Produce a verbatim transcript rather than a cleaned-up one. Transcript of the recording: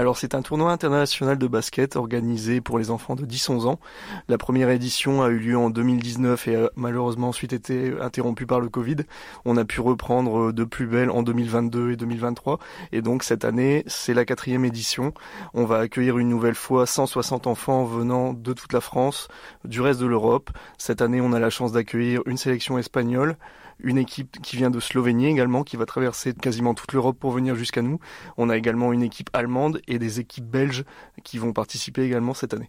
Alors c'est un tournoi international de basket organisé pour les enfants de dix à onze ans. La première édition a eu lieu en deux mille dix-neuf et a malheureusement ensuite été interrompue par le Covid. On a pu reprendre de plus belle en deux mille vingt-deux et deux mille vingt-trois. Et donc cette année, c'est la quatrième édition. On va accueillir une nouvelle fois cent soixante enfants venant de toute la France, du reste de l'Europe. Cette année, on a la chance d'accueillir une sélection espagnole, une équipe qui vient de Slovénie également, qui va traverser quasiment toute l'Europe pour venir jusqu'à nous. On a également une équipe allemande et des équipes belges qui vont participer également cette année.